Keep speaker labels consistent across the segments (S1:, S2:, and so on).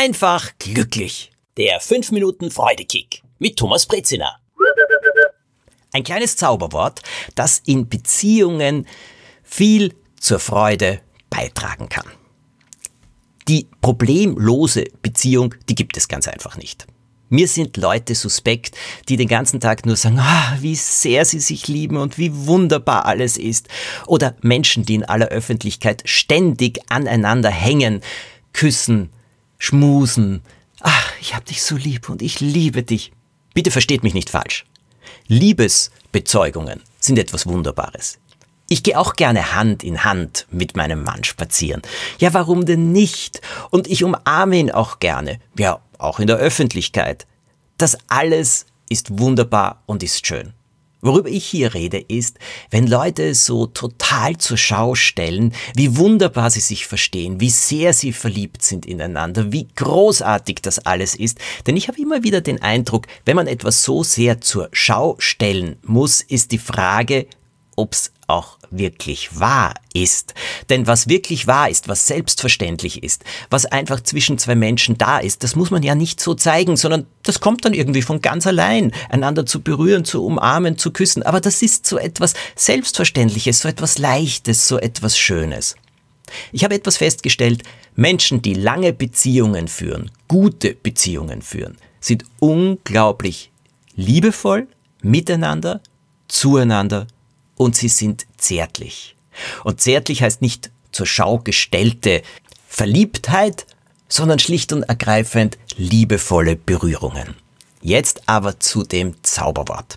S1: einfach glücklich. Der 5 Minuten Freudekick mit Thomas Brezina. Ein kleines Zauberwort, das in Beziehungen viel zur Freude beitragen kann. Die problemlose Beziehung, die gibt es ganz einfach nicht. Mir sind Leute suspekt, die den ganzen Tag nur sagen, wie sehr sie sich lieben und wie wunderbar alles ist. Oder Menschen, die in aller Öffentlichkeit ständig aneinander hängen, küssen, schmusen. Ich hab dich so lieb und ich liebe dich. Bitte versteht mich nicht falsch. Liebesbezeugungen sind etwas Wunderbares. Ich gehe auch gerne Hand in Hand mit meinem Mann spazieren. Ja, warum denn nicht? Und ich umarme ihn auch gerne. Ja, auch in der Öffentlichkeit. Das alles ist wunderbar und ist schön. Worüber ich hier rede, ist, wenn Leute so total zur Schau stellen, wie wunderbar sie sich verstehen, wie sehr sie verliebt sind ineinander, wie großartig das alles ist. Denn ich habe immer wieder den Eindruck, wenn man etwas so sehr zur Schau stellen muss, ist die Frage, ob es auch wirklich wahr ist. Denn was wirklich wahr ist, was selbstverständlich ist, was einfach zwischen zwei Menschen da ist, das muss man ja nicht so zeigen, sondern das kommt dann irgendwie von ganz allein, einander zu berühren, zu umarmen, zu küssen. Aber das ist so etwas Selbstverständliches, so etwas Leichtes, so etwas Schönes. Ich habe etwas festgestellt, Menschen, die lange Beziehungen führen, gute Beziehungen führen, sind unglaublich liebevoll miteinander, zueinander, und sie sind zärtlich. Und zärtlich heißt nicht zur Schau gestellte Verliebtheit, sondern schlicht und ergreifend liebevolle Berührungen. Jetzt aber zu dem Zauberwort.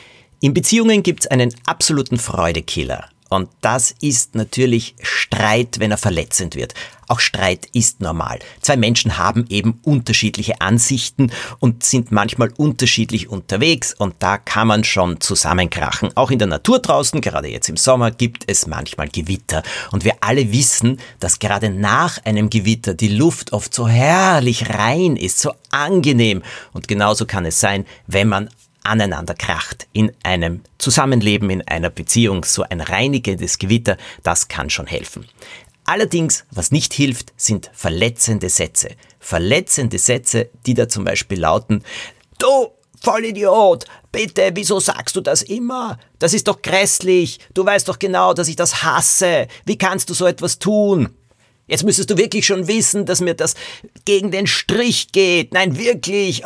S1: In Beziehungen gibt es einen absoluten Freudekiller. Und das ist natürlich Streit, wenn er verletzend wird. Auch Streit ist normal. Zwei Menschen haben eben unterschiedliche Ansichten und sind manchmal unterschiedlich unterwegs und da kann man schon zusammenkrachen. Auch in der Natur draußen, gerade jetzt im Sommer, gibt es manchmal Gewitter. Und wir alle wissen, dass gerade nach einem Gewitter die Luft oft so herrlich rein ist, so angenehm. Und genauso kann es sein, wenn man aneinander kracht in einem Zusammenleben, in einer Beziehung, so ein reinigendes Gewitter, das kann schon helfen. Allerdings, was nicht hilft, sind verletzende Sätze. Verletzende Sätze, die da zum Beispiel lauten, du Vollidiot, bitte, wieso sagst du das immer? Das ist doch grässlich, du weißt doch genau, dass ich das hasse. Wie kannst du so etwas tun? Jetzt müsstest du wirklich schon wissen, dass mir das gegen den Strich geht. Nein, wirklich.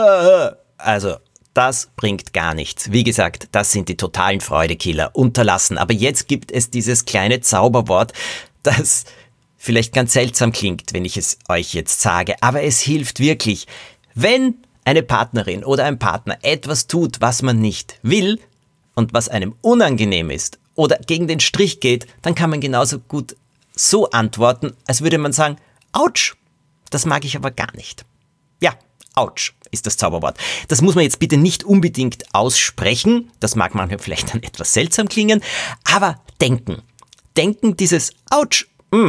S1: Also, das bringt gar nichts. Wie gesagt, das sind die totalen Freudekiller. Unterlassen. Aber jetzt gibt es dieses kleine Zauberwort, das vielleicht ganz seltsam klingt, wenn ich es euch jetzt sage. Aber es hilft wirklich. Wenn eine Partnerin oder ein Partner etwas tut, was man nicht will und was einem unangenehm ist oder gegen den Strich geht, dann kann man genauso gut so antworten, als würde man sagen, Autsch, das mag ich aber gar nicht. Ja, Autsch ist das Zauberwort. Das muss man jetzt bitte nicht unbedingt aussprechen. Das mag manchmal vielleicht dann etwas seltsam klingen. Aber denken. Denken dieses Autsch.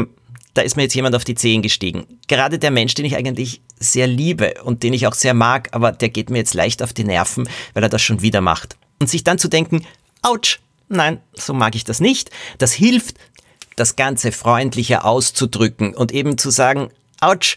S1: Da ist mir jetzt jemand auf die Zehen gestiegen. Gerade der Mensch, den ich eigentlich sehr liebe und den ich auch sehr mag, aber der geht mir jetzt leicht auf die Nerven, weil er das schon wieder macht. Und sich dann zu denken, Autsch, nein, so mag ich das nicht. Das hilft, das Ganze freundlicher auszudrücken und eben zu sagen, Autsch,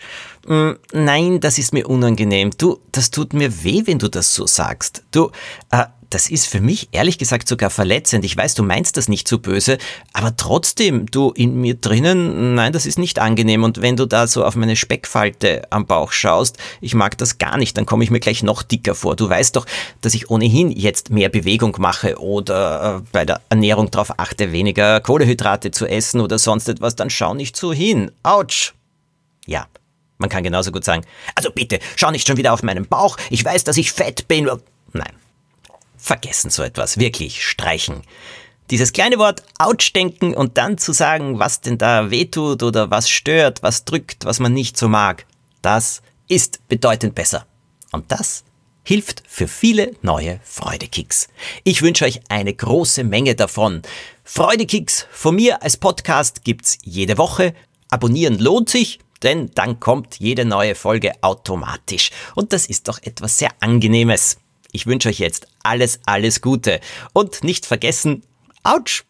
S1: nein, das ist mir unangenehm. Du, das tut mir weh, wenn du das so sagst. Du, das ist für mich ehrlich gesagt sogar verletzend. Ich weiß, du meinst das nicht so böse, aber trotzdem, du in mir drinnen, nein, das ist nicht angenehm. Und wenn du da so auf meine Speckfalte am Bauch schaust, ich mag das gar nicht, dann komme ich mir gleich noch dicker vor. Du weißt doch, dass ich ohnehin jetzt mehr Bewegung mache oder bei der Ernährung darauf achte, weniger Kohlenhydrate zu essen oder sonst etwas, dann schau nicht so hin. Autsch! Ja, man kann genauso gut sagen, also bitte, schau nicht schon wieder auf meinen Bauch, ich weiß, dass ich fett bin. Nein, vergessen so etwas, wirklich streichen. Dieses kleine Wort Autsch denken und dann zu sagen, was denn da wehtut oder was stört, was drückt, was man nicht so mag, das ist bedeutend besser. Und das hilft für viele neue Freudekicks. Ich wünsche euch eine große Menge davon. Freudekicks von mir als Podcast gibt's jede Woche. Abonnieren lohnt sich, denn dann kommt jede neue Folge automatisch. Und das ist doch etwas sehr Angenehmes. Ich wünsche euch jetzt alles, alles Gute. Und nicht vergessen, Autsch!